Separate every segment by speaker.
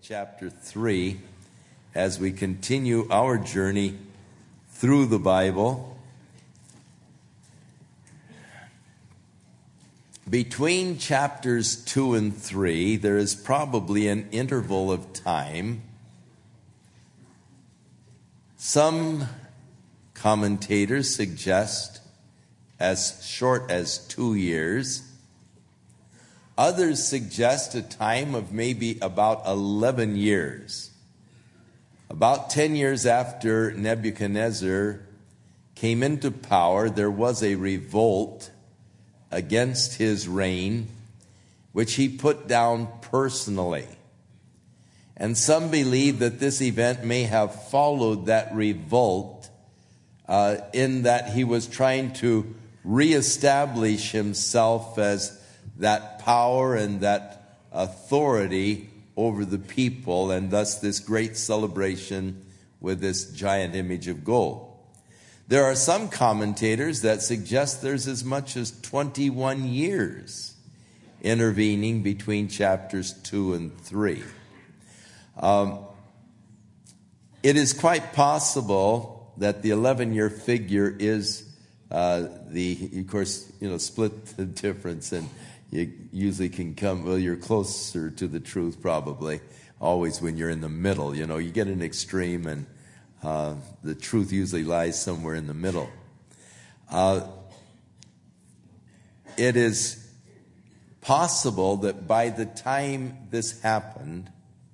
Speaker 1: chapter 3 as we continue our journey through the Bible. Between chapters 2 and 3, there is probably an interval of time. Some commentators suggest as short as 2 years. Others suggest a time of maybe about 11 years. About 10 years after Nebuchadnezzar came into power, there was a revolt against his reign, which he put down personally. And some believe that this event may have followed that revolt in that he was trying to reestablish himself as that power and that authority over the people, and thus this great celebration with this giant image of gold. There are some commentators that suggest there's as much as 21 years intervening between chapters 2 and 3. It is quite possible that the 11-year figure is split the difference, and you usually can come, you're closer to the truth probably, always when you're in the middle. You get an extreme, and the truth usually lies somewhere in the middle. It is possible that by the time this happened,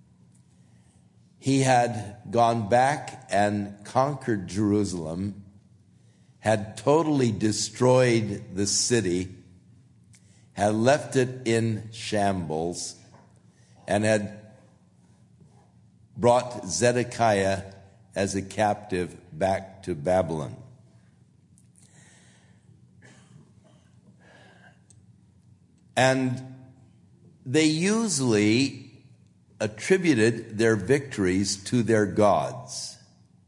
Speaker 1: he had gone back and conquered Jerusalem, had totally destroyed the city, had left it in shambles, and had brought Zedekiah as a captive back to Babylon. And they usually attributed their victories to their gods.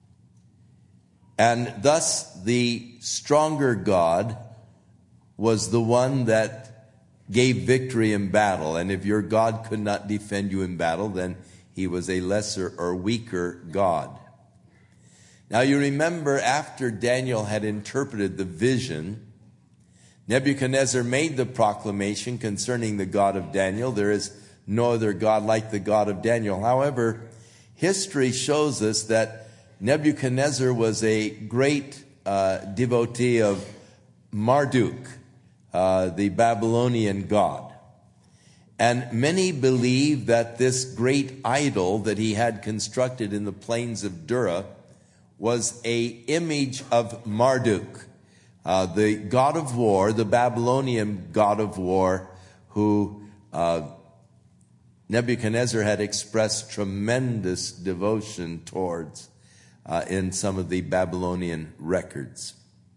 Speaker 1: And thus the stronger God was the one that gave victory in battle. And if your God could not defend you in battle, then he was a lesser or weaker God. Now you remember, after Daniel had interpreted the vision, Nebuchadnezzar made the proclamation concerning the God of Daniel. There is no other God like the God of Daniel. However, history shows us that Nebuchadnezzar was a great devotee of Marduk, the Babylonian god. And many believe that this great idol that he had constructed in the plains of Dura was an image of Marduk, the god of war, the Babylonian god of war, who Nebuchadnezzar had expressed tremendous devotion towards in some of the Babylonian records.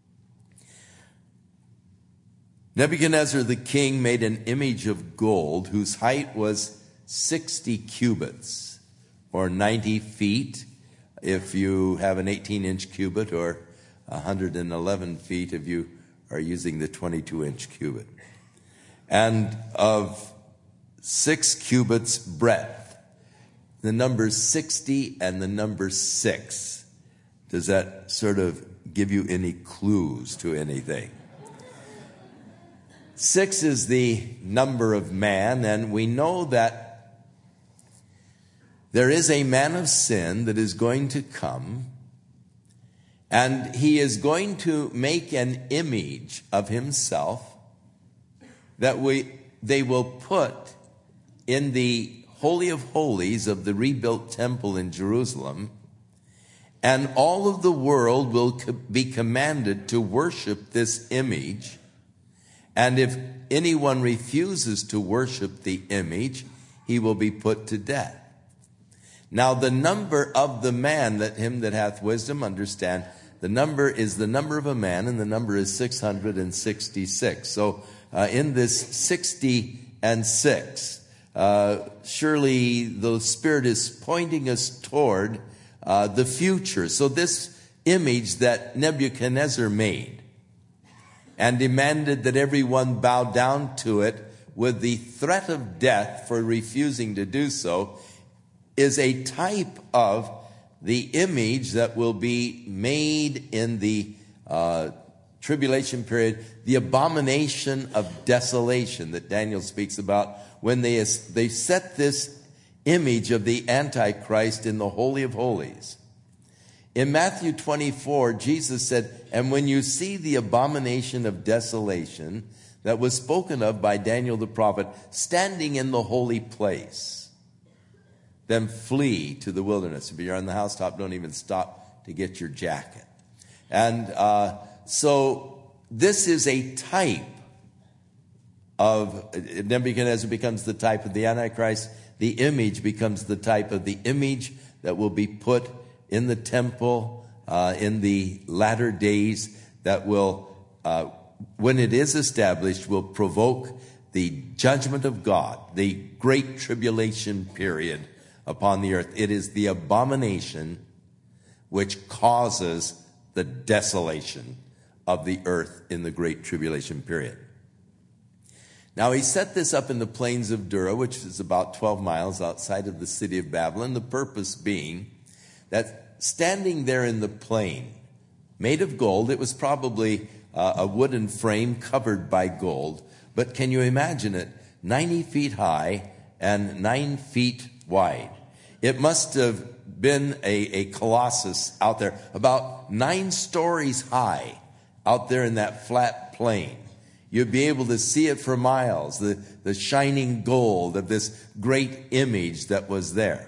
Speaker 1: Nebuchadnezzar the king made an image of gold whose height was 60 cubits, or 90 feet if you have an 18-inch cubit, or 111 feet if you are using the 22-inch cubit, and of 6 cubits breadth. The number 60 and the number 6. Does that sort of give you any clues to anything? 6 is the number of man, and we know that there is a man of sin that is going to come, and he is going to make an image of himself that they will put in the Holy of Holies of the rebuilt temple in Jerusalem, and all of the world will be commanded to worship this image. And if anyone refuses to worship the image, he will be put to death. Now the number of the man, let him that hath wisdom understand, the number is the number of a man, and the number is 666. So in this 60 and 6, surely the Spirit is pointing us toward the future. So this image that Nebuchadnezzar made and demanded that everyone bow down to it with the threat of death for refusing to do so, is a type of the image that will be made in the tribulation period, the abomination of desolation that Daniel speaks about, when they set this image of the Antichrist in the Holy of Holies. In Matthew 24, Jesus said, "And when you see the abomination of desolation that was spoken of by Daniel the prophet standing in the holy place, then flee to the wilderness." If you're on the housetop, don't even stop to get your jacket. And so this is a type of, Nebuchadnezzar becomes the type of the Antichrist. The image becomes the type of the image that will be put in the temple in the latter days, that will, when it is established, will provoke the judgment of God, the great tribulation period upon the earth. It is the abomination which causes the desolation of the earth in the great tribulation period. Now, he set this up in the plains of Dura, which is about 12 miles outside of the city of Babylon, the purpose being that standing there in the plain, made of gold, it was probably a wooden frame covered by gold, but can you imagine it? 90 feet high and 9 feet wide. It must have been a colossus out there, about 9 stories high out there in that flat plain. You'd be able to see it for miles, the shining gold of this great image that was there.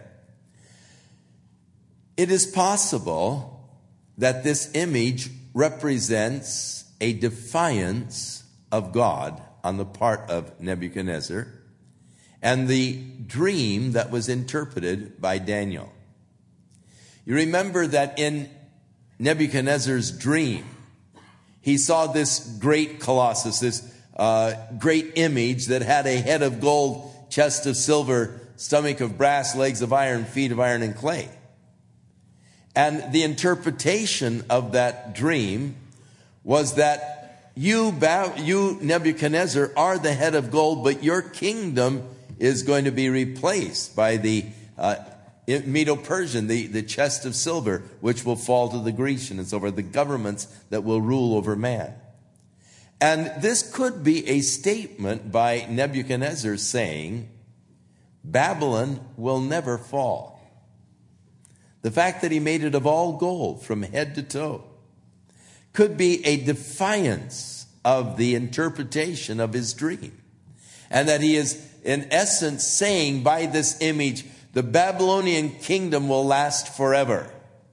Speaker 1: It is possible that this image represents a defiance of God on the part of Nebuchadnezzar and the dream that was interpreted by Daniel. You remember that in Nebuchadnezzar's dream, he saw this great colossus, this great image that had a head of gold, chest of silver, stomach of brass, legs of iron, feet of iron and clay. And the interpretation of that dream was that you, Nebuchadnezzar, are the head of gold, but your kingdom is going to be replaced by the Medo-Persian, the chest of silver, which will fall to the Grecian and so forth, the governments that will rule over man. And this could be a statement by Nebuchadnezzar saying, Babylon will never fall. The fact that he made it of all gold from head to toe could be a defiance of the interpretation of his dream. And that he is, in essence, saying by this image, the Babylonian kingdom will last forever.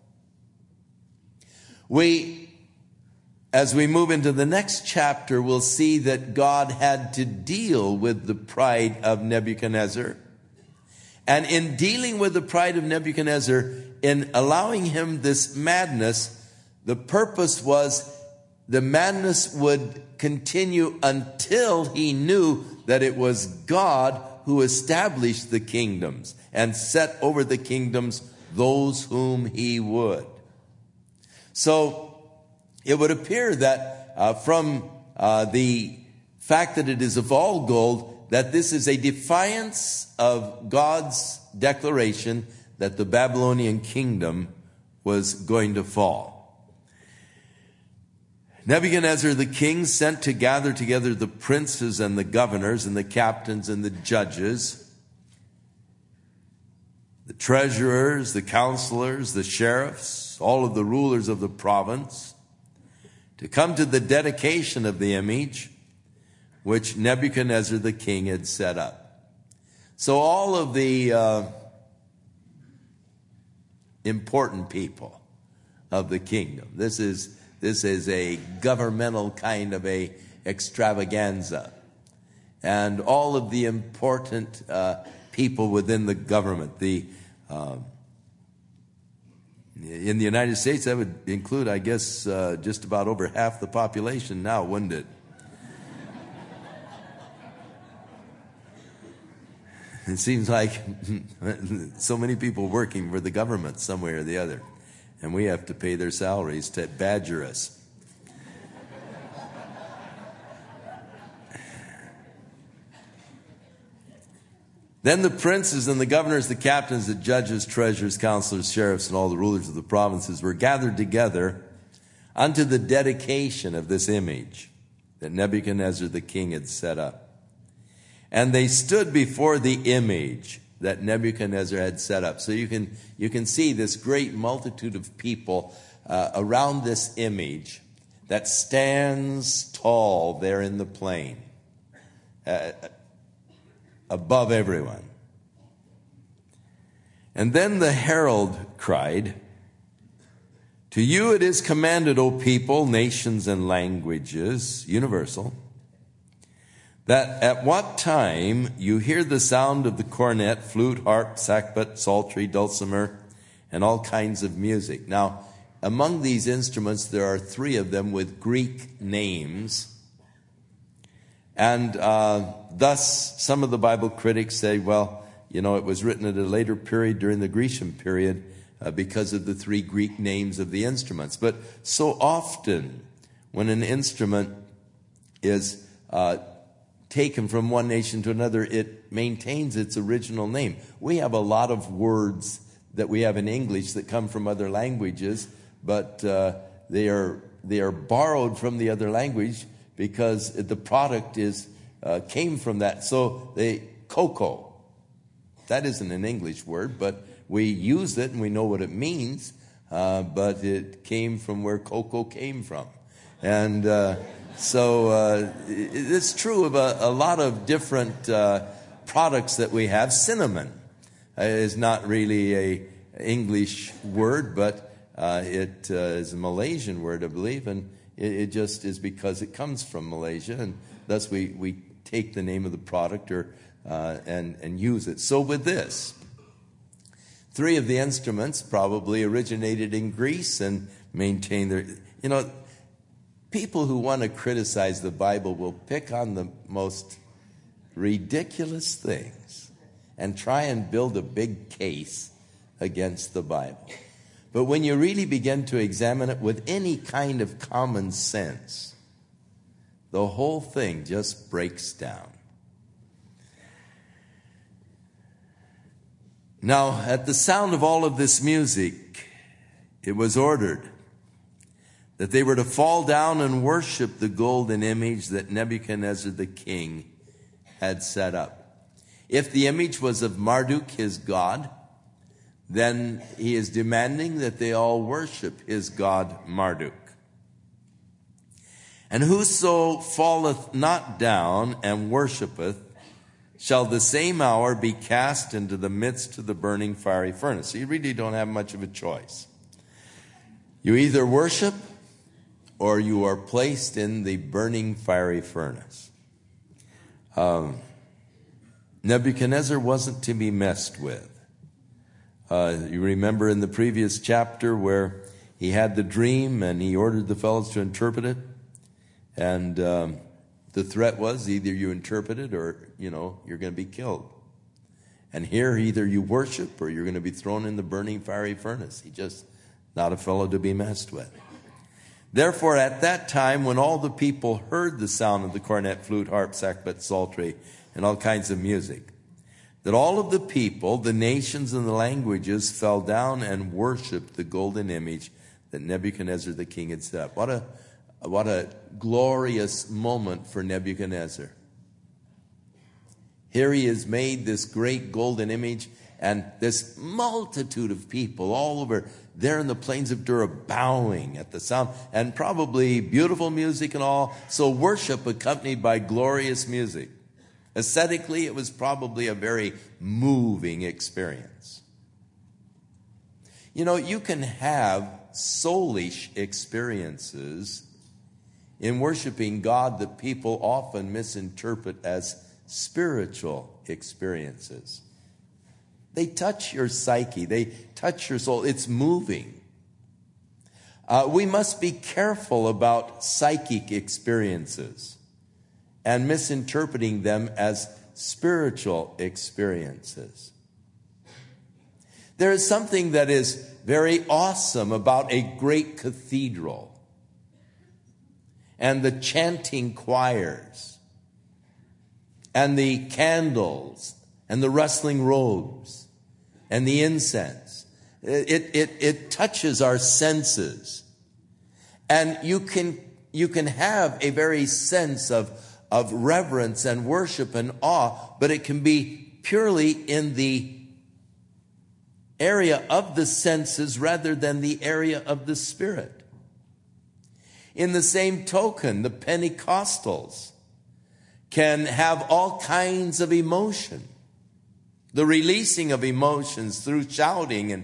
Speaker 1: As we move into the next chapter, we'll see that God had to deal with the pride of Nebuchadnezzar. And in dealing with the pride of Nebuchadnezzar, in allowing him this madness, the purpose was the madness would continue until he knew that it was God who established the kingdoms and set over the kingdoms those whom he would. So it would appear that from the fact that it is of all gold, that this is a defiance of God's declaration that the Babylonian kingdom was going to fall. Nebuchadnezzar the king sent to gather together the princes and the governors and the captains and the judges, the treasurers, the counselors, the sheriffs, all of the rulers of the province, to come to the dedication of the image which Nebuchadnezzar the king had set up. So all of the important people of the kingdom. This is a governmental kind of a extravaganza. And all of the important people within the government. In the United States, that would include, I guess, just about over half the population now, wouldn't it? It seems like so many people working for the government some way or the other. And we have to pay their salaries to badger us. Then the princes and the governors, the captains, the judges, treasurers, counselors, sheriffs, and all the rulers of the provinces were gathered together unto the dedication of this image that Nebuchadnezzar the king had set up. And they stood before the image that Nebuchadnezzar had set up. So you can see this great multitude of people around this image that stands tall there in the plain, above everyone. And then the herald cried, "To you it is commanded, O people, nations, and languages," universal, "that at what time you hear the sound of the cornet, flute, harp, sackbut, psaltery, dulcimer, and all kinds of music." Now, among these instruments, there are 3 of them with Greek names. And thus, some of the Bible critics say, well, it was written at a later period during the Grecian period because of the 3 Greek names of the instruments. But so often, when an instrument is taken from one nation to another, it maintains its original name. We have a lot of words that we have in English that come from other languages, but they are borrowed from the other language because the product came from that. So cocoa, that isn't an English word, but we use it and we know what it means, but it came from where cocoa came from. And so it's true of a lot of different products that we have. Cinnamon is not really a English word, but it is a Malaysian word, I believe, and it just is because it comes from Malaysia, and thus we take the name of the product and use it. So with this, 3 of the instruments probably originated in Greece and maintain their, people who want to criticize the Bible will pick on the most ridiculous things and try and build a big case against the Bible. But when you really begin to examine it with any kind of common sense, the whole thing just breaks down. Now, at the sound of all of this music, it was ordered that they were to fall down and worship the golden image that Nebuchadnezzar the king had set up. If the image was of Marduk, his god, then he is demanding that they all worship his god Marduk. "And whoso falleth not down and worshipeth shall the same hour be cast into the midst of the burning fiery furnace." So you really don't have much of a choice. You either worship or you are placed in the burning fiery furnace. Nebuchadnezzar wasn't to be messed with. You remember in the previous chapter where he had the dream and he ordered the fellows to interpret it. And the threat was either you interpret it or, you're going to be killed. And here, either you worship or you're going to be thrown in the burning fiery furnace. He's just not a fellow to be messed with. Therefore, at that time, when all the people heard the sound of the cornet, flute, harp, sackbut, psaltery, and all kinds of music, that all of the people, the nations, and the languages fell down and worshiped the golden image that Nebuchadnezzar the king had set up. What a glorious moment for Nebuchadnezzar. Here he has made this great golden image, and this multitude of people all over there in the plains of Dura bowing at the sound, and probably beautiful music and all. So worship accompanied by glorious music. Aesthetically, it was probably a very moving experience. You can have soulish experiences in worshiping God that people often misinterpret as spiritual experiences. They touch your psyche. They touch your soul. It's moving. We must be careful about psychic experiences and misinterpreting them as spiritual experiences. There is something that is very awesome about a great cathedral and the chanting choirs and the candles and the rustling robes and the incense. It touches our senses. And you can have a very sense of reverence and worship and awe, but it can be purely in the area of the senses rather than the area of the Spirit. In the same token, the Pentecostals can have all kinds of emotion. The releasing of emotions through shouting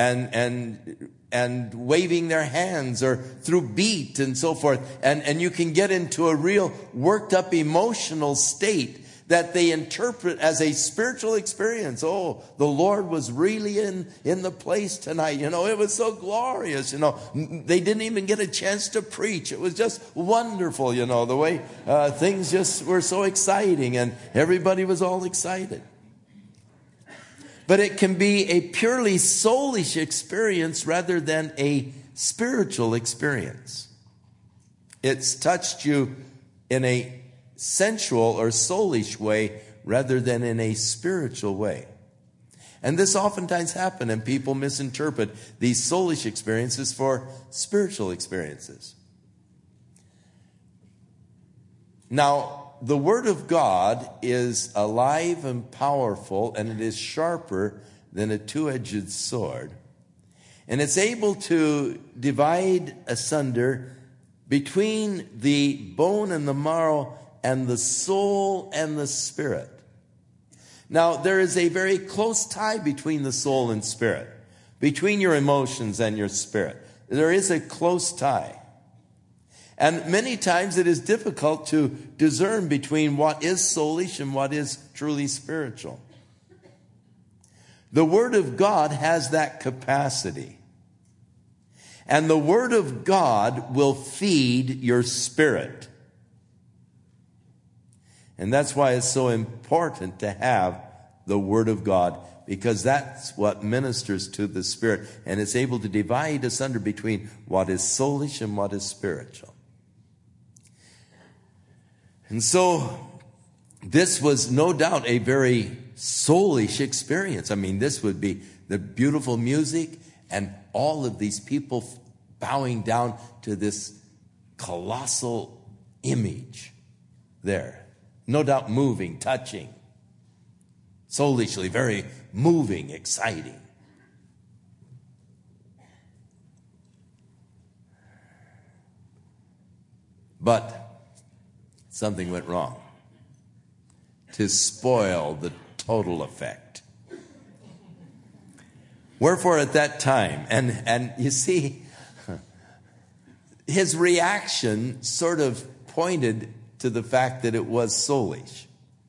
Speaker 1: and waving their hands or through beat and so forth. And you can get into a real worked up emotional state that they interpret as a spiritual experience. Oh, the Lord was really in the place tonight. You know, it was so glorious. You know, they didn't even get a chance to preach. It was just wonderful, you know, the way things just were so exciting and everybody was all excited. But it can be a purely soulish experience rather than a spiritual experience. It's touched you in a sensual or soulish way rather than in a spiritual way. And this oftentimes happens, and people misinterpret these soulish experiences for spiritual experiences. Now, the Word of God is alive and powerful, and it is sharper than a two-edged sword. And it's able to divide asunder between the bone and the marrow and the soul and the spirit. Now, there is a very close tie between the soul and spirit, between your emotions and your spirit. There is a close tie. And many times it is difficult to discern between what is soulish and what is truly spiritual. The Word of God has that capacity. And the Word of God will feed your spirit. And that's why it's so important to have the Word of God, because that's what ministers to the spirit. And it's able to divide asunder between what is soulish and what is spiritual. And so this was no doubt a very soulish experience. I mean, this would be the beautiful music and all of these people bowing down to this colossal image there. No doubt moving, touching, soulishly, very moving, exciting. But something went wrong to spoil the total effect. Wherefore at that time, and you see, his reaction sort of pointed to the fact that it was soulish.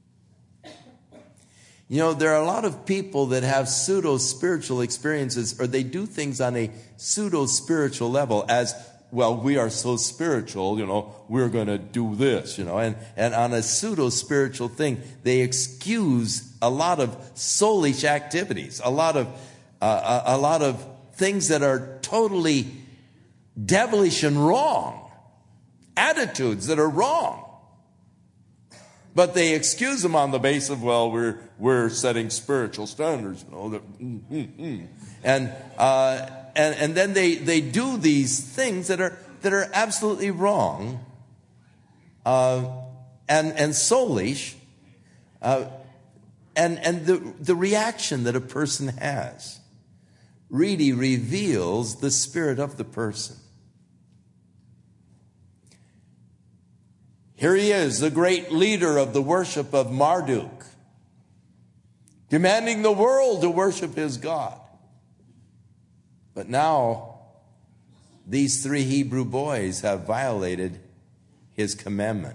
Speaker 1: You know, there are a lot of people that have pseudo-spiritual experiences, or they do things on a pseudo-spiritual level as, well, we are so spiritual, you know, we're going to do this, you know. And on a pseudo-spiritual thing, they excuse a lot of soulish activities, a lot of things that are totally devilish and wrong, attitudes that are wrong. But they excuse them on the basis of, well, we're setting spiritual standards, you know. And then they do these things that are absolutely wrong, and soulish, and the reaction that a person has really reveals the spirit of the person. Here he is, the great leader of the worship of Marduk, demanding the world to worship his God. But now, these three Hebrew boys have violated his commandment.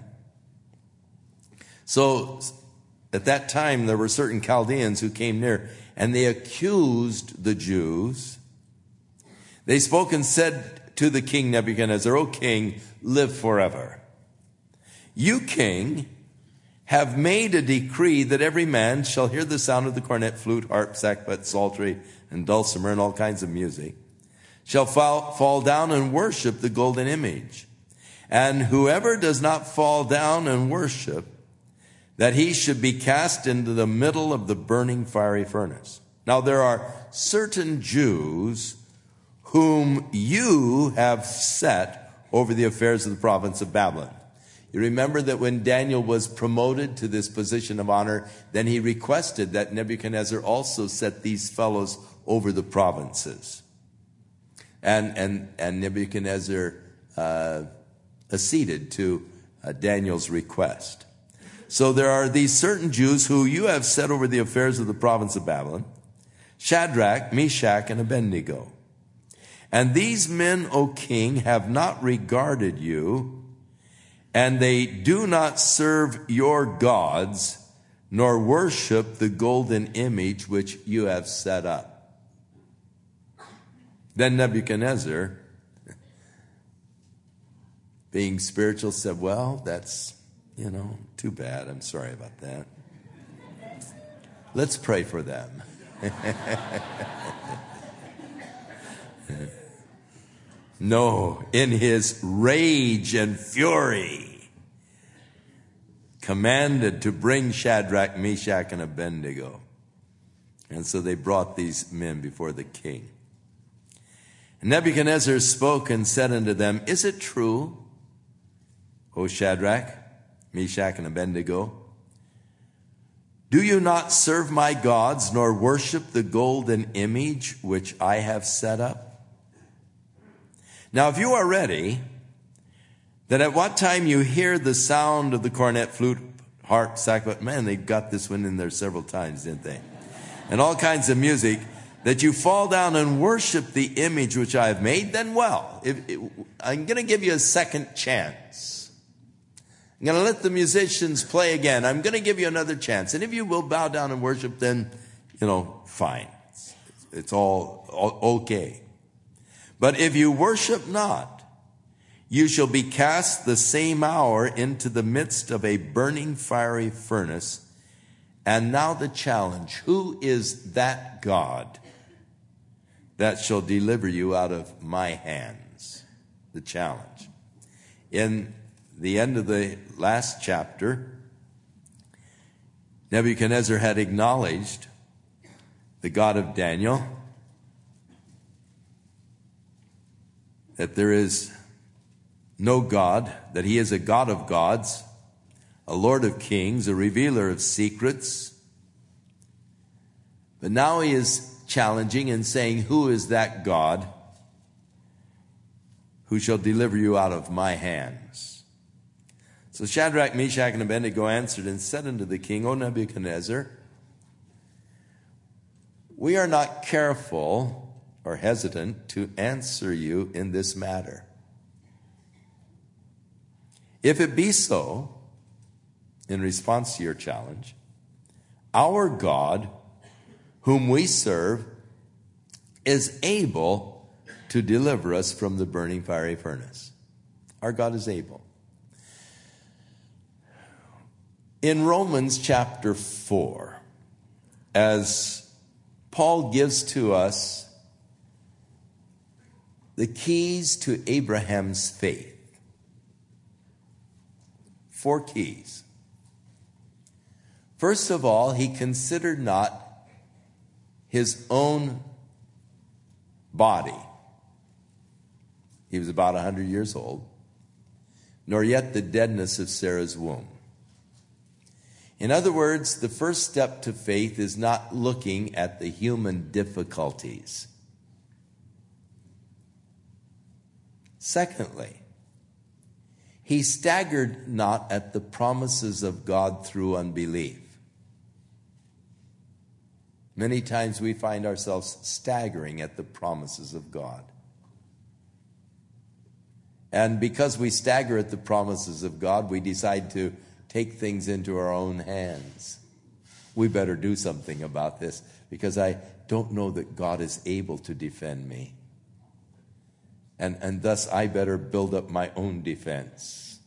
Speaker 1: So, at that time, there were certain Chaldeans who came near, and they accused the Jews. They spoke and said to the king Nebuchadnezzar, O king, live forever. You, king, have made a decree that every man shall hear the sound of the cornet, flute, harp, sackbut, psaltery, and dulcimer, and all kinds of music, shall fall down and worship the golden image. And whoever does not fall down and worship that he should be cast into the middle of the burning fiery furnace. Now there are certain Jews whom you have set over the affairs of the province of Babylon. You remember that when Daniel was promoted to this position of honor, then he requested that Nebuchadnezzar also set these fellows over the provinces. And Nebuchadnezzar acceded to Daniel's request. So there are these certain Jews who you have set over the affairs of the province of Babylon, Shadrach, Meshach, and Abednego. And these men, O king, have not regarded you, and they do not serve your gods, nor worship the golden image which you have set up. Then Nebuchadnezzar, being spiritual, said, well, that's, too bad. I'm sorry about that. Let's pray for them. No, in his rage and fury, commanded to bring Shadrach, Meshach, and Abednego. And so they brought these men before the king. And Nebuchadnezzar spoke and said unto them, is it true, O Shadrach, Meshach, and Abednego? Do you not serve my gods, nor worship the golden image which I have set up? Now, if you are ready, that at what time you hear the sound of the cornet, flute, harp, sackbut, man, they got this one in there several times, didn't they? And all kinds of music, that you fall down and worship the image which I have made, then well, I'm going to give you a second chance. I'm going to let the musicians play again. I'm going to give you another chance. And if you will bow down and worship, then, fine. It's all okay. But if you worship not, you shall be cast the same hour into the midst of a burning fiery furnace. And now the challenge, who is that God that shall deliver you out of my hands? The challenge. In the end of the last chapter, Nebuchadnezzar had acknowledged the God of Daniel, that there is no God, that he is a God of gods, a Lord of kings, a revealer of secrets. But now he is challenging and saying, who is that God who shall deliver you out of my hands? So Shadrach, Meshach, and Abednego answered and said unto the king, O Nebuchadnezzar, we are not careful or hesitant to answer you in this matter. If it be so, in response to your challenge, our God, whom we serve, is able to deliver us from the burning fiery furnace. Our God is able. In Romans chapter 4, as Paul gives to us the keys to Abraham's faith. 4 keys. First of all, he considered not his own body. He was about 100 years old, nor yet the deadness of Sarah's womb. In other words, the first step to faith is not looking at the human difficulties. Secondly, he staggered not at the promises of God through unbelief. Many times we find ourselves staggering at the promises of God. And because we stagger at the promises of God, we decide to take things into our own hands. We better do something about this because I don't know that God is able to defend me. And thus I better build up my own defense.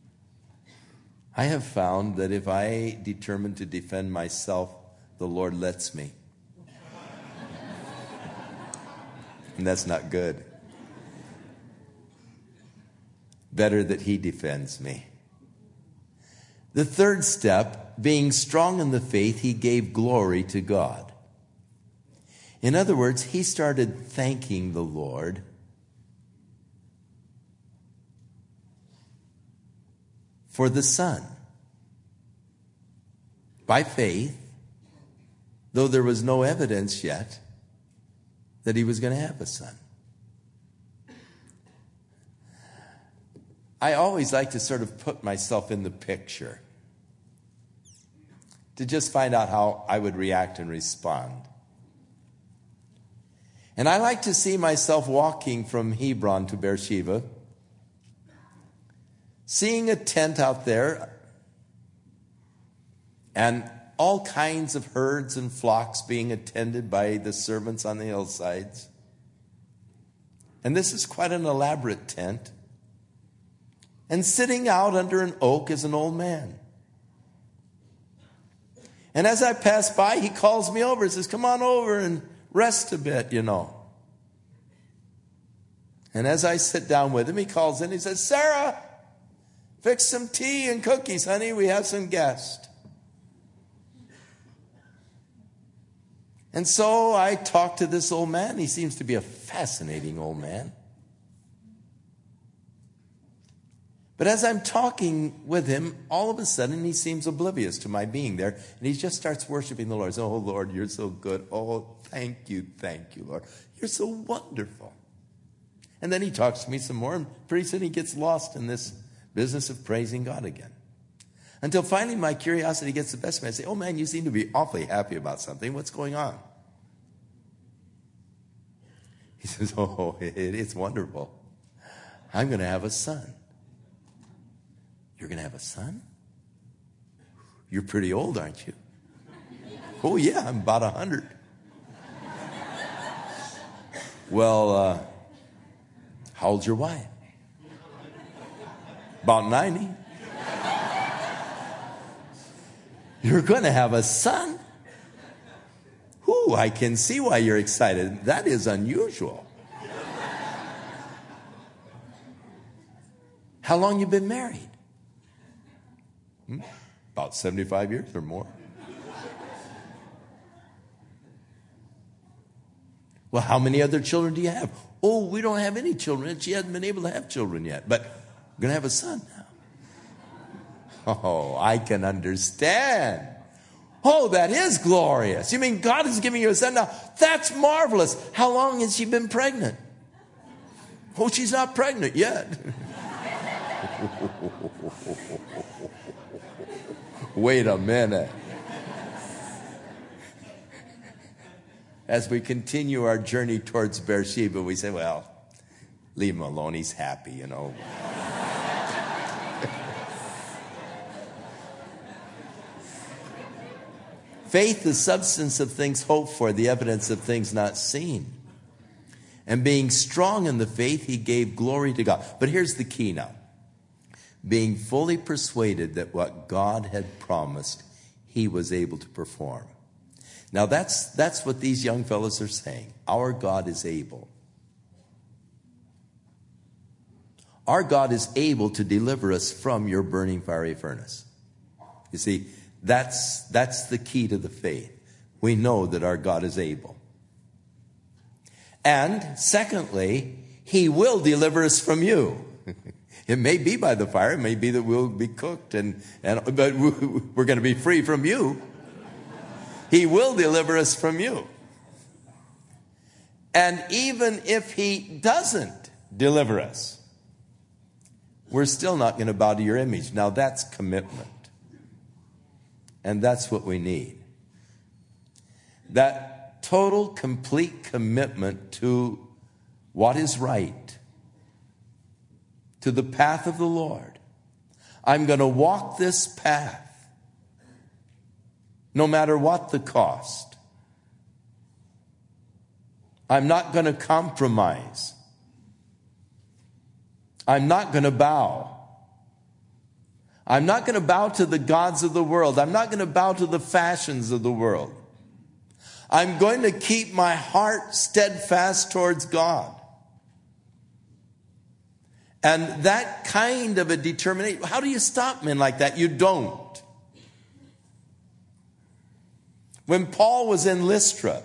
Speaker 1: I have found that if I determine to defend myself, the Lord lets me. And that's not good. Better that he defends me. The third step, being strong in the faith, he gave glory to God. In other words, he started thanking the Lord for the son. By faith, though there was no evidence yet that he was going to have a son. I always like to sort of put myself in the picture to just find out how I would react and respond. And I like to see myself walking from Hebron to Beersheba, seeing a tent out there and all kinds of herds and flocks being attended by the servants on the hillsides. And this is quite an elaborate tent. And sitting out under an oak is an old man. And as I pass by, he calls me over and says, "Come on over and rest a bit, you know." And as I sit down with him, he calls in, he says, "Sarah, fix some tea and cookies, honey. We have some guests." And so I talk to this old man. He seems to be a fascinating old man. But as I'm talking with him, all of a sudden he seems oblivious to my being there. And he just starts worshiping the Lord. "Oh, Lord, you're so good. Oh, thank you, Lord. You're so wonderful." And then he talks to me some more. And pretty soon he gets lost in this business of praising God again. Until finally my curiosity gets the best of me. I say, "Oh, man, you seem to be awfully happy about something. What's going on?" He says, "Oh, it's wonderful. I'm going to have a son." "You're going to have a son? You're pretty old, aren't you?" "Oh, yeah, I'm about 100. "Well, how old's your wife?" "About 90. "You're going to have a son? Ooh, I can see why you're excited. That is unusual. How long you been married?" "About 75 years or more." "Well, how many other children do you have?" "Oh, we don't have any children. She hasn't been able to have children yet, but we're going to have a son now." "Oh, I can understand. Oh, that is glorious. You mean God is giving you a son now? That's marvelous. How long has she been pregnant?" "Oh, she's not pregnant yet." Wait a minute. As we continue our journey towards Beersheba, we say, "Well, leave him alone. He's happy, you know." Faith, the substance of things hoped for, the evidence of things not seen. And being strong in the faith, he gave glory to God. But here's the key now. Being fully persuaded that what God had promised, he was able to perform. Now that's what these young fellows are saying. Our God is able. Our God is able to deliver us from your burning fiery furnace. You see, that's the key to the faith. We know that our God is able. And secondly, he will deliver us from you. It may be by the fire. It may be that we'll be cooked, but we're going to be free from you. He will deliver us from you. And even if he doesn't deliver us, we're still not going to bow to your image. Now that's commitment. And that's what we need. That total, complete commitment to what is right, to the path of the Lord. I'm going to walk this path, no matter what the cost. I'm not going to compromise. I'm not going to bow. I'm not going to bow to the gods of the world. I'm not going to bow to the fashions of the world. I'm going to keep my heart steadfast towards God. And that kind of a determination, how do you stop men like that? You don't. When Paul was in Lystra,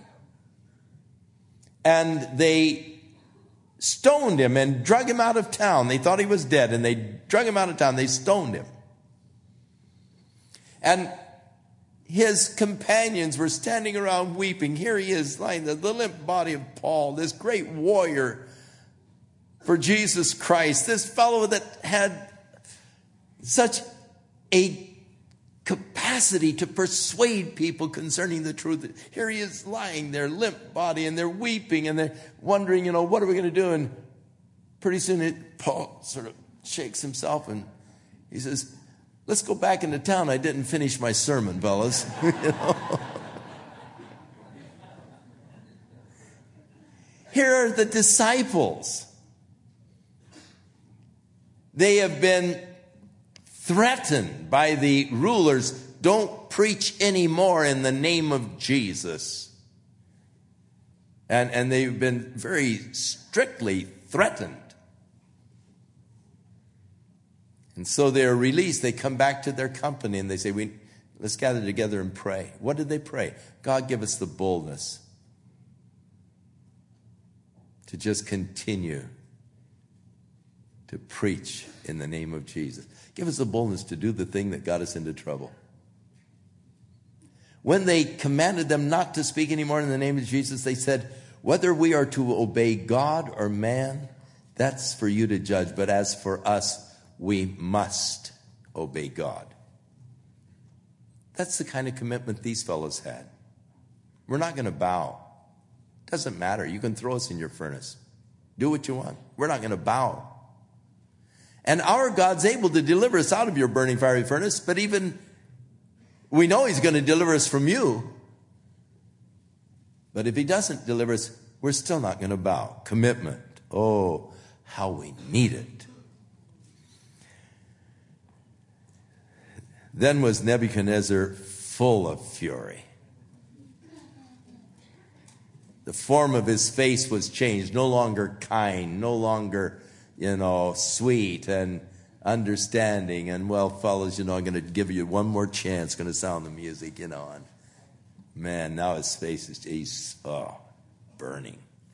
Speaker 1: and they stoned him and drug him out of town. They thought he was dead, and they drug him out of town. They stoned him. And his companions were standing around weeping. Here he is, lying the limp body of Paul, this great warrior for Jesus Christ, this fellow that had such a capacity to persuade people concerning the truth. Here he is lying there, limp body, and they're weeping, and they're wondering, what are we going to do? And pretty soon Paul sort of shakes himself, and he says, let's go back into town. I didn't finish my sermon, fellas. Here are the disciples. They have been threatened by the rulers. Don't preach anymore in the name of Jesus. And they've been very strictly threatened. And so they're released. They come back to their company and they say, let's gather together and pray. What did they pray? God, give us the boldness to just continue to preach in the name of Jesus. Give us the boldness to do the thing that got us into trouble. When they commanded them not to speak anymore in the name of Jesus, they said, whether we are to obey God or man, that's for you to judge. But as for us, we must obey God. That's the kind of commitment these fellows had. We're not going to bow. Doesn't matter. You can throw us in your furnace. Do what you want. We're not going to bow. And our God's able to deliver us out of your burning fiery furnace, but even we know he's going to deliver us from you. But if he doesn't deliver us, we're still not going to bow. Commitment. Oh, how we need it. Then was Nebuchadnezzar full of fury. The form of his face was changed, no longer kind, no longer, sweet and understanding. And well, fellas, I'm going to give you one more chance, going to sound the music, and man, now his face is, he's burning.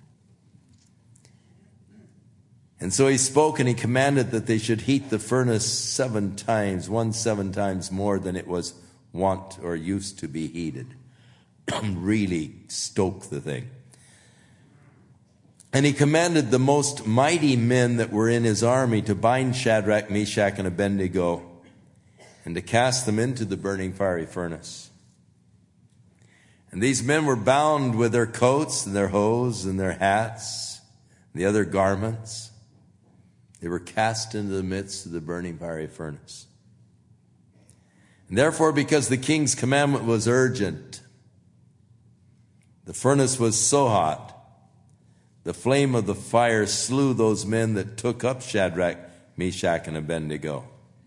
Speaker 1: And so he spoke and he commanded that they should heat the furnace 7 times, 7 times more than it was wont or used to be heated. Really stoke the thing. And he commanded the most mighty men that were in his army to bind Shadrach, Meshach, and Abednego and to cast them into the burning fiery furnace. And these men were bound with their coats and their hose and their hats and the other garments. They were cast into the midst of the burning fiery furnace. And therefore, because the king's commandment was urgent, the furnace was so hot, the flame of the fire slew those men that took up Shadrach, Meshach, and Abednego.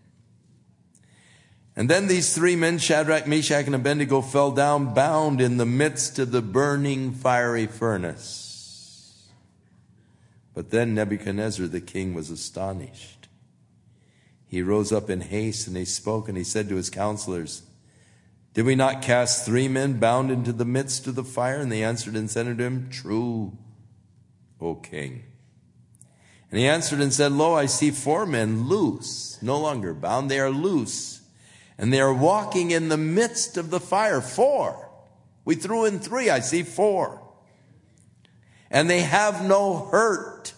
Speaker 1: And then these 3 men, Shadrach, Meshach, and Abednego, fell down bound in the midst of the burning fiery furnace. But then Nebuchadnezzar the king was astonished. He rose up in haste and he spoke and he said to his counselors, did we not cast 3 men bound into the midst of the fire? And they answered and said unto him, true, O king. And he answered and said, lo, I see 4 men loose, no longer bound. They are loose. And they are walking in the midst of the fire. 4. We threw in 3. I see 4. And they have no hurt.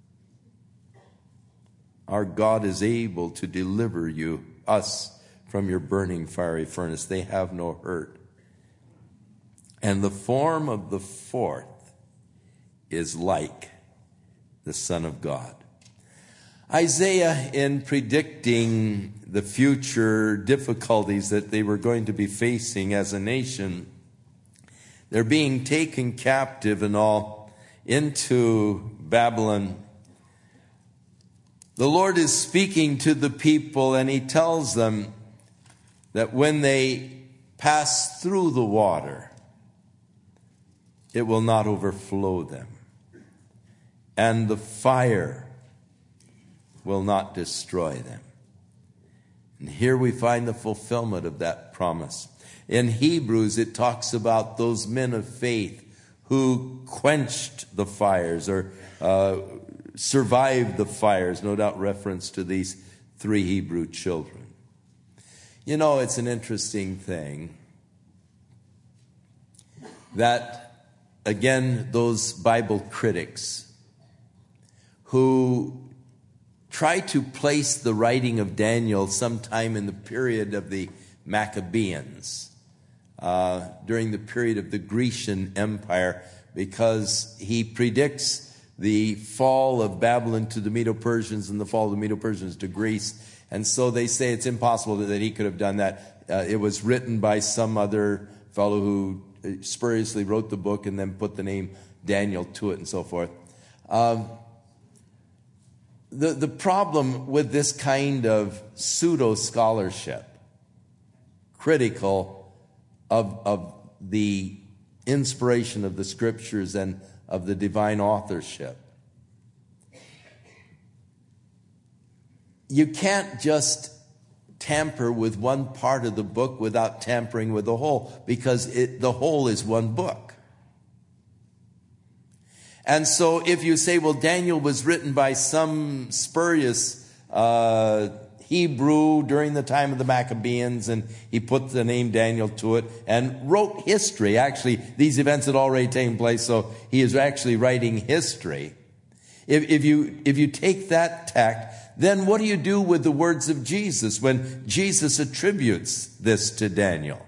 Speaker 1: Our God is able to deliver us from your burning fiery furnace. They have no hurt. And the form of the 4th is like the Son of God. Isaiah, in predicting the future difficulties that they were going to be facing as a nation, they're being taken captive and all into Babylon. The Lord is speaking to the people and he tells them that when they pass through the water, it will not overflow them. And the fire will not destroy them. And here we find the fulfillment of that promise. In Hebrews, it talks about those men of faith who quenched the fires or survived the fires, no doubt reference to these 3 Hebrew children. You know, it's an interesting thing that, again, those Bible critics who try to place the writing of Daniel sometime in the period of the Maccabees, during the period of the Grecian Empire, because he predicts the fall of Babylon to the Medo-Persians and the fall of the Medo-Persians to Greece. And so they say it's impossible that he could have done that. It was written by some other fellow who spuriously wrote the book and then put the name Daniel to it and so forth. The problem with this kind of pseudo-scholarship, critical of the inspiration of the Scriptures and of the divine authorship, you can't just tamper with one part of the book without tampering with the whole, because the whole is one book. And so if you say, well, Daniel was written by some spurious Hebrew during the time of the Maccabees, and he put the name Daniel to it and wrote history. Actually, these events had already taken place, so he is actually writing history. If you take that tact, then what do you do with the words of Jesus when Jesus attributes this to Daniel?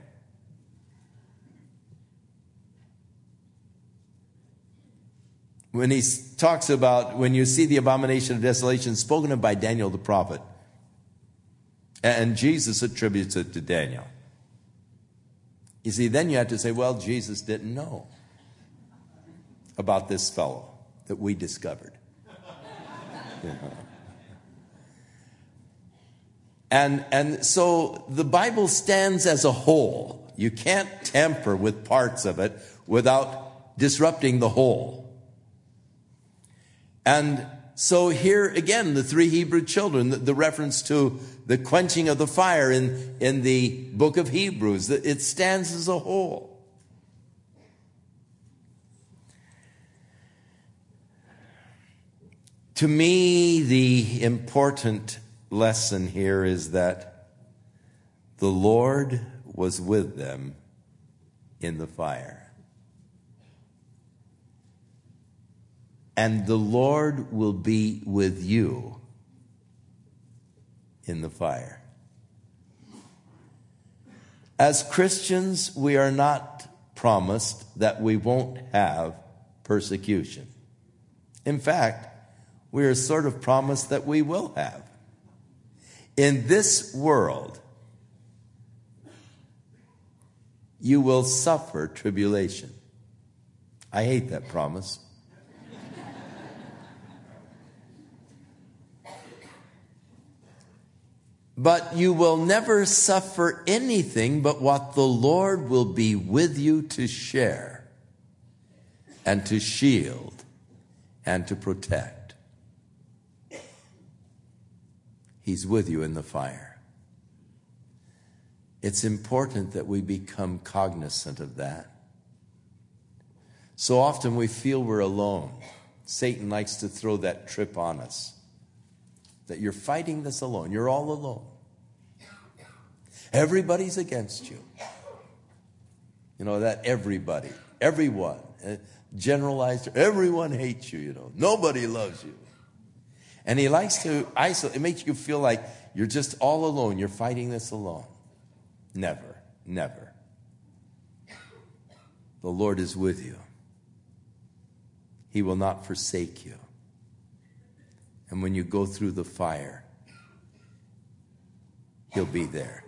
Speaker 1: When he talks about, when you see the abomination of desolation spoken of by Daniel the prophet, and Jesus attributes it to Daniel. You see, then you have to say, well, Jesus didn't know about this fellow that we discovered. You know. And so the Bible stands as a whole. You can't tamper with parts of it without disrupting the whole. And so here again, the 3 Hebrew children, the reference to the quenching of the fire in the book of Hebrews, it stands as a whole. To me, the important lesson here is that the Lord was with them in the fire. And the Lord will be with you in the fire. As Christians, we are not promised that we won't have persecution. In fact, we are sort of promised that we will have. In this world, you will suffer tribulation. I hate that promise. But you will never suffer anything but what the Lord will be with you to share and to shield and to protect. He's with you in the fire. It's important that we become cognizant of that. So often we feel we're alone. Satan likes to throw that trip on us, that you're fighting this alone. You're all alone. Everybody's against you. You know, that everybody, everyone, generalized, everyone hates you, you know. Nobody loves you. And he likes to isolate. It makes you feel like you're just all alone. You're fighting this alone. Never, never. The Lord is with you. He will not forsake you. And when you go through the fire, He'll be there.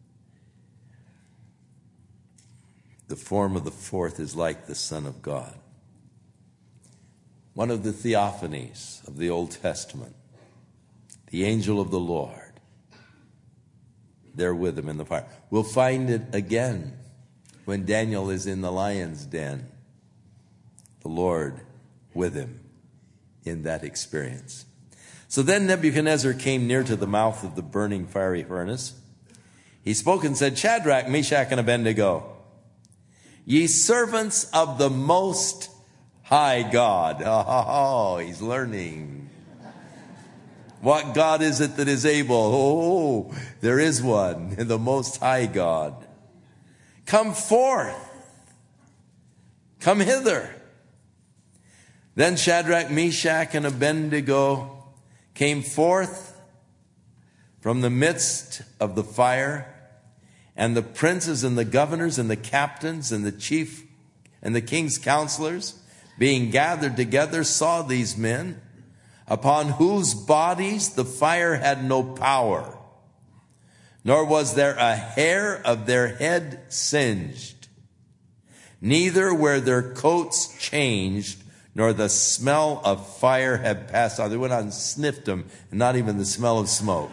Speaker 1: The form of the 4th is like the Son of God. One of the theophanies of the Old Testament, the angel of the Lord, there with him in the fire. We'll find it again when Daniel is in the lion's den. The Lord with him in that experience. So then Nebuchadnezzar came near to the mouth of the burning fiery furnace. He spoke and said, Shadrach, Meshach, and Abednego, ye servants of the Most High God. Oh, he's learning. What God is it that is able? Oh, there is one, the Most High God. Come forth. Come hither. Then Shadrach, Meshach, and Abednego came forth from the midst of the fire, and the princes and the governors and the captains and the chief and the king's counselors, being gathered together, saw these men, upon whose bodies the fire had no power, nor was there a hair of their head singed, neither were their coats changed, nor the smell of fire had passed on. They went out and sniffed them, and not even the smell of smoke.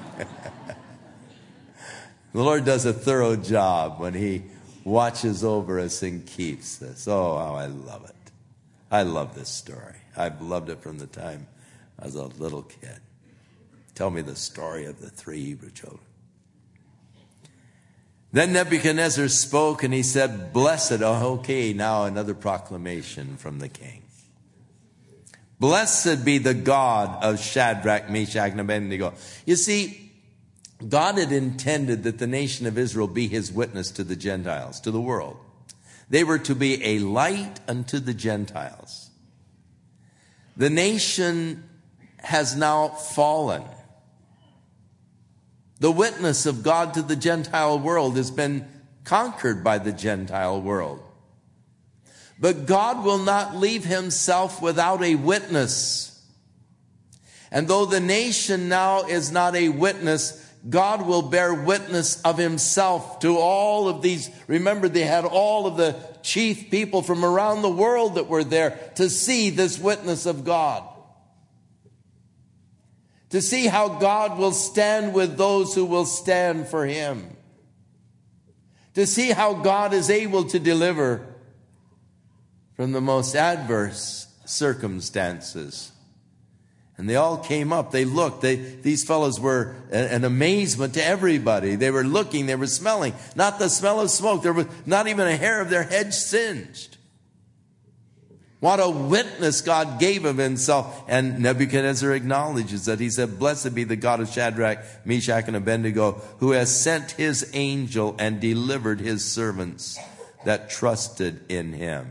Speaker 1: The Lord does a thorough job when he watches over us and keeps us. Oh, how I love it. I love this story. I've loved it from the time I was a little kid. Tell me the story of the 3 Hebrew children. Then Nebuchadnezzar spoke and he said, blessed, okay, now another proclamation from the king. Blessed be the God of Shadrach, Meshach, and Abednego. You see, God had intended that the nation of Israel be his witness to the Gentiles, to the world. They were to be a light unto the Gentiles. The nation has now fallen. The witness of God to the Gentile world has been conquered by the Gentile world. But God will not leave himself without a witness. And though the nation now is not a witness, God will bear witness of himself to all of these. Remember, they had all of the chief people from around the world that were there to see this witness of God. To see how God will stand with those who will stand for him. To see how God is able to deliver from the most adverse circumstances. And they all came up. They looked. These fellows were an amazement to everybody. They were looking. They were smelling. Not the smell of smoke. There was not even a hair of their head singed. What a witness God gave of himself. And Nebuchadnezzar acknowledges that. He said, blessed be the God of Shadrach, Meshach, and Abednego, who has sent his angel and delivered his servants that trusted in him,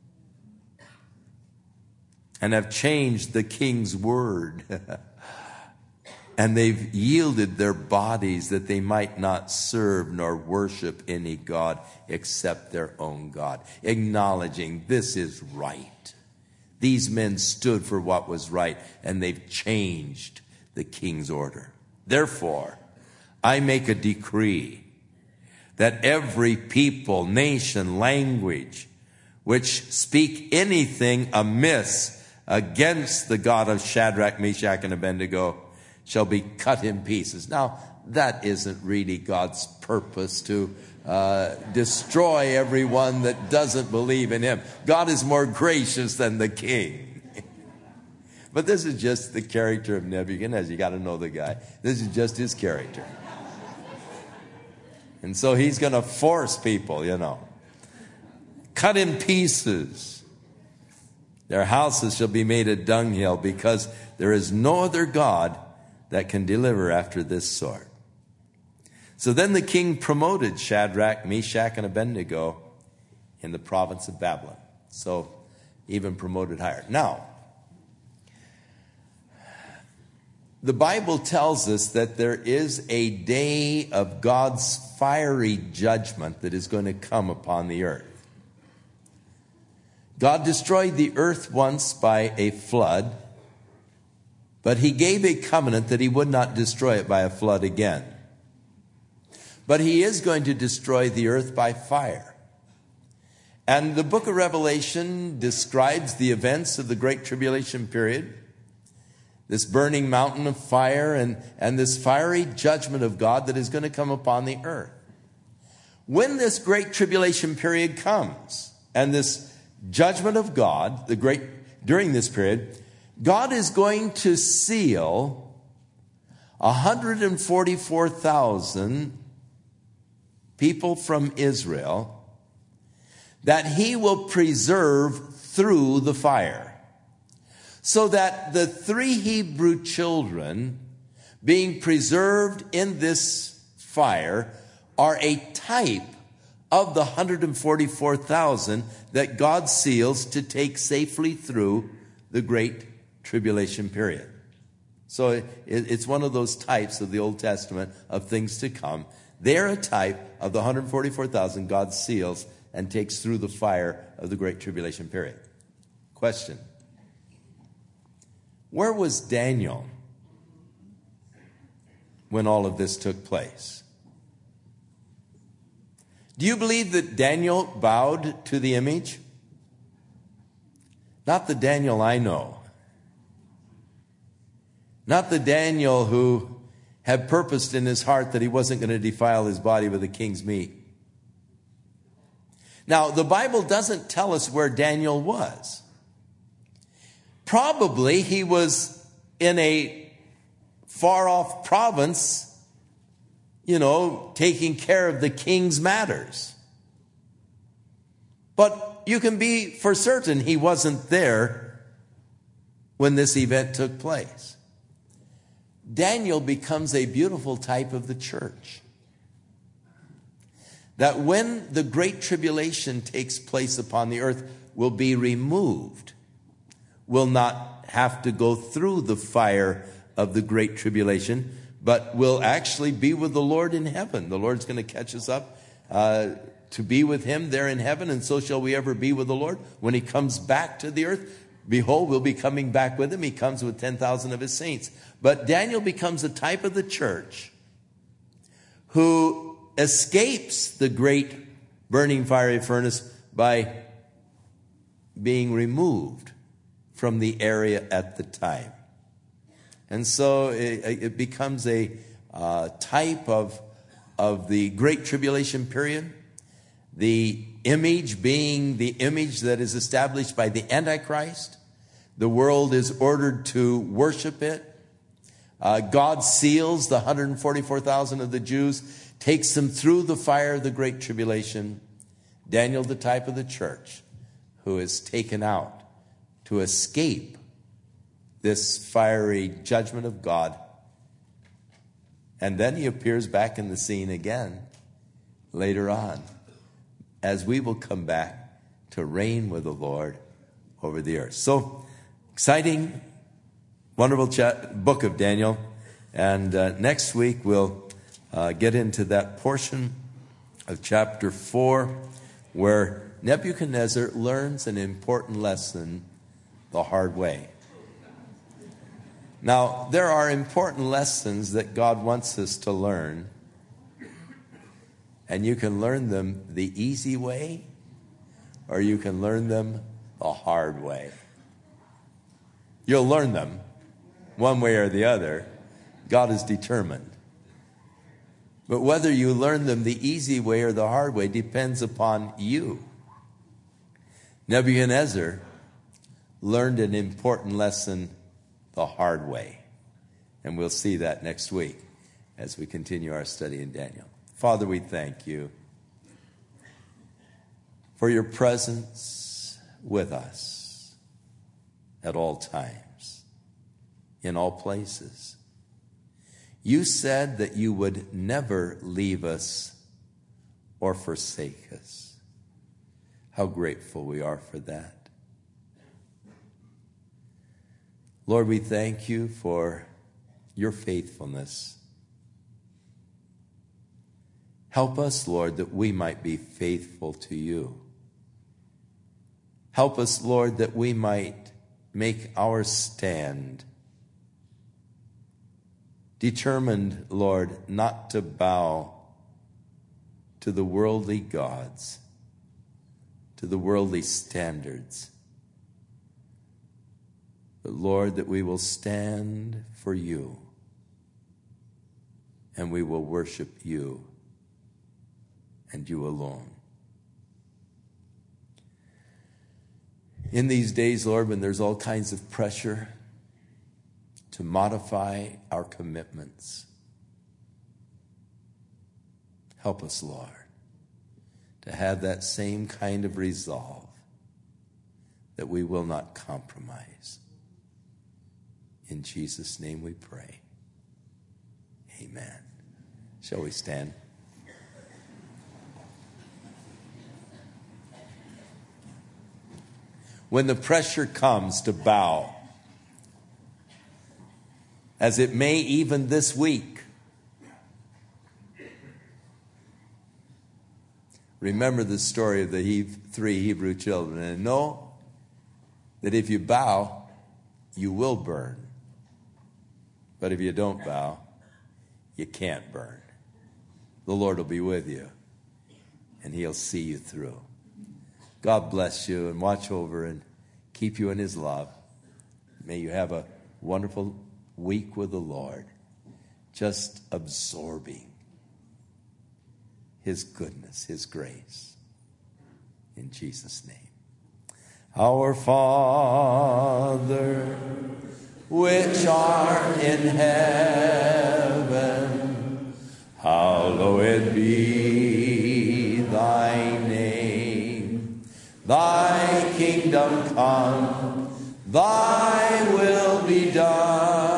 Speaker 1: and have changed the king's word. And they've yielded their bodies that they might not serve nor worship any God except their own God. Acknowledging this is right. These men stood for what was right, and they've changed the king's order. Therefore, I make a decree that every people, nation, language, which speak anything amiss against the God of Shadrach, Meshach, and Abednego shall be cut in pieces. Now, that isn't really God's purpose to destroy everyone that doesn't believe in him. God is more gracious than the king. But this is just the character of Nebuchadnezzar. You got to know the guy. This is just his character. And so he's going to force people, cut in pieces. Their houses shall be made a dunghill, because there is no other God that can deliver after this sort. So then the king promoted Shadrach, Meshach, and Abednego in the province of Babylon. So even promoted higher. Now, the Bible tells us that there is a day of God's fiery judgment that is going to come upon the earth. God destroyed the earth once by a flood, but he gave a covenant that he would not destroy it by a flood again. But he is going to destroy the earth by fire. And the book of Revelation describes the events of the Great Tribulation period, this burning mountain of fire and this fiery judgment of God that is going to come upon the earth. When this Great Tribulation period comes, and this judgment of God, during this period, God is going to seal 144,000 people from Israel that he will preserve through the fire. So that the 3 Hebrew children being preserved in this fire are a type of the 144,000 that God seals to take safely through the great tribulation period. So it's one of those types of the Old Testament of things to come. They're a type of the 144,000 God seals and takes through the fire of the great tribulation period. Question: where was Daniel when all of this took place? Do you believe that Daniel bowed to the image? Not the Daniel I know. Not the Daniel who had purposed in his heart that he wasn't going to defile his body with the king's meat. Now, the Bible doesn't tell us where Daniel was. Probably he was in a far-off province, taking care of the king's matters. But you can be for certain he wasn't there when this event took place. Daniel becomes a beautiful type of the church. That when the great tribulation takes place upon the earth, will be removed, will not have to go through the fire of the great tribulation, but will actually be with the Lord in heaven. The Lord's going to catch us up to be with him there in heaven, and so shall we ever be with the Lord. When he comes back to the earth, behold, we'll be coming back with him. He comes with 10,000 of his saints. But Daniel becomes a type of the church who escapes the great burning fiery furnace by being removed from the area at the time. And so it becomes a type of the great tribulation period. The image being the image that is established by the Antichrist. The world is ordered to worship it. God seals the 144,000 of the Jews, takes them through the fire of the great tribulation. Daniel, the type of the church, who is taken out to escape this fiery judgment of God. And then he appears back in the scene again later on, as we will come back to reign with the Lord over the earth. So, exciting, wonderful book of Daniel. And next week we'll get into that portion of chapter 4 where Nebuchadnezzar learns an important lesson the hard way. Now, there are important lessons that God wants us to learn, and you can learn them the easy way, or you can learn them the hard way. You'll learn them one way or the other. God is determined. But whether you learn them the easy way or the hard way depends upon you. Nebuchadnezzar learned an important lesson the hard way. And we'll see that next week as we continue our study in Daniel. Father, we thank you for your presence with us at all times, in all places. You said that you would never leave us or forsake us. How grateful we are for that. Lord, we thank you for your faithfulness. Help us, Lord, that we might be faithful to you. Help us, Lord, that we might make our stand. Determined, Lord, not to bow to the worldly gods, to the worldly standards. But Lord, that we will stand for you and we will worship you and you alone. In these days, Lord, when there's all kinds of pressure to modify our commitments. Help us, Lord, to have that same kind of resolve that we will not compromise. In Jesus' name we pray. Amen. Shall we stand? When the pressure comes to bow, as it may even this week, remember the story of the three Hebrew children and know that if you bow, you will burn. But if you don't bow, you can't burn. The Lord will be with you, and He'll see you through. God bless you and watch over and keep you in His love. May you have a wonderful week with the Lord, just absorbing His goodness, His grace. In Jesus' name. Our Father, which art in heaven, hallowed be thy name. Thy kingdom come, thy will be done